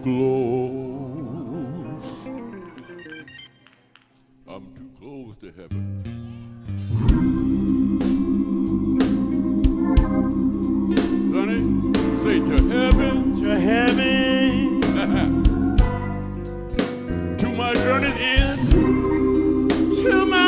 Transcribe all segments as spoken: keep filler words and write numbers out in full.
close. I'm too close to heaven. Sonny, say to heaven. To heaven. To my journey's end. To my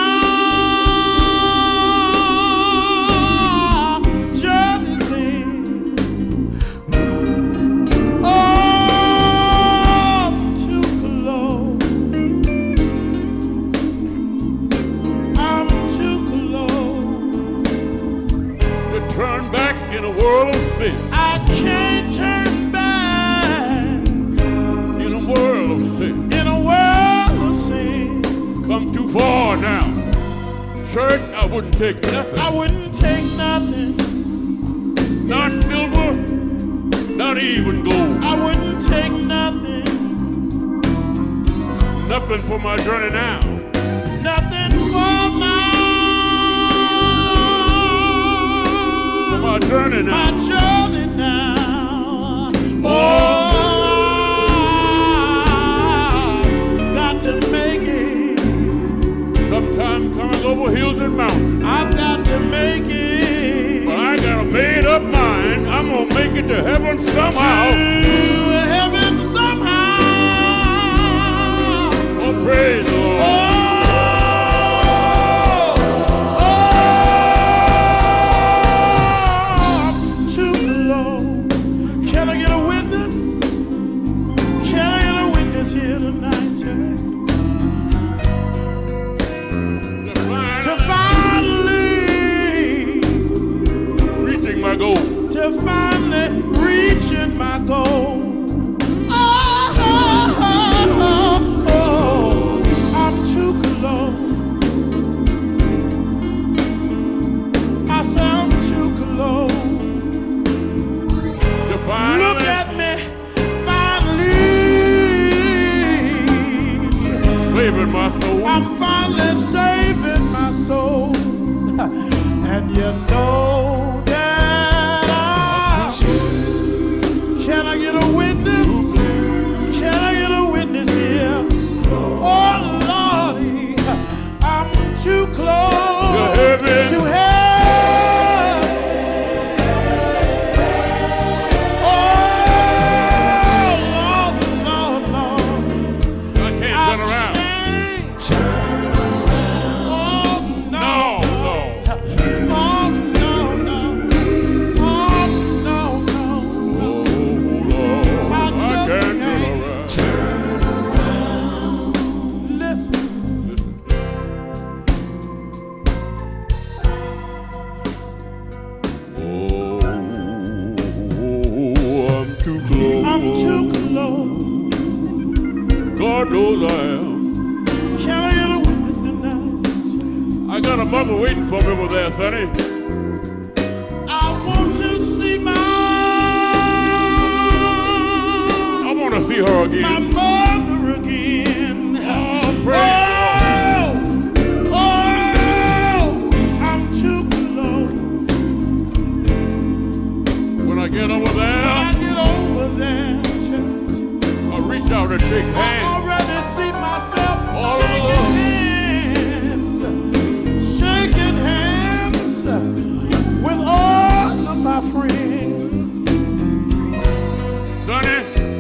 world of sin. I can't turn back in a world of sin. In a world of sin. Come too far now. Church, I wouldn't take nothing. I wouldn't take nothing. Not silver, not even gold. I wouldn't take nothing. Nothing for my journey now. Nothing for my My journey now. My journey now. Oh, got to make it. Sometimes coming over hills and mountains. I've got to make it. But I got a made up mind. I'm gonna make it to heaven somehow. To heaven somehow. Oh, praise the Lord. Oh. Here tonight, church. To finally reaching my goal. To finally reaching my goal. Oh, oh, oh, oh, I'm too close. I say I'm too close. To finally look at me. Saving my soul. I'm finally saving my soul. And you know that I can I get a witness? Can I get a witness here? Oh Lordy, I'm too close to heaven. To heaven. God knows I am. Can I get a witness tonight? I got a mother waiting for me over there, Sonny. I want to see my I want to see her again. My mother again. Oh, praise oh, oh, I'm too close. When I get over there, when I get over there, church, I reach out and shake hands. I already see myself all shaking hands, shaking hands with all of my friends. Sonny,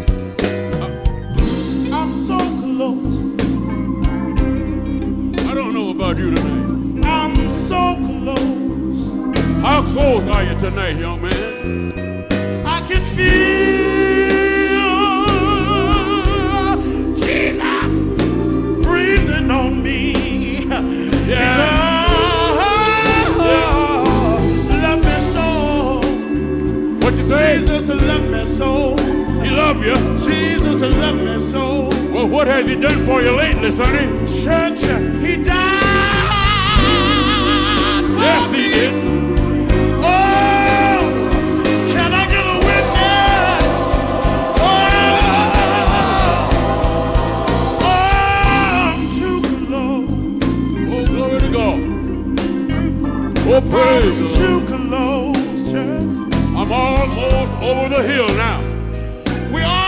I'm so close. I don't know about you tonight. I'm so close. How close are you tonight, young man? I can feel Jesus breathing on me. Yeah. Oh, love me so. What you say? Jesus love me so. He love you. Jesus love me so. Well, what has he done for you lately, Sonny? Church, he died. Yes, he did. Oh, can I get a witness? Oh, oh, I'm too close. Oh, glory to God. Oh, praise I'm too close, church. I'm almost over the hill now. We are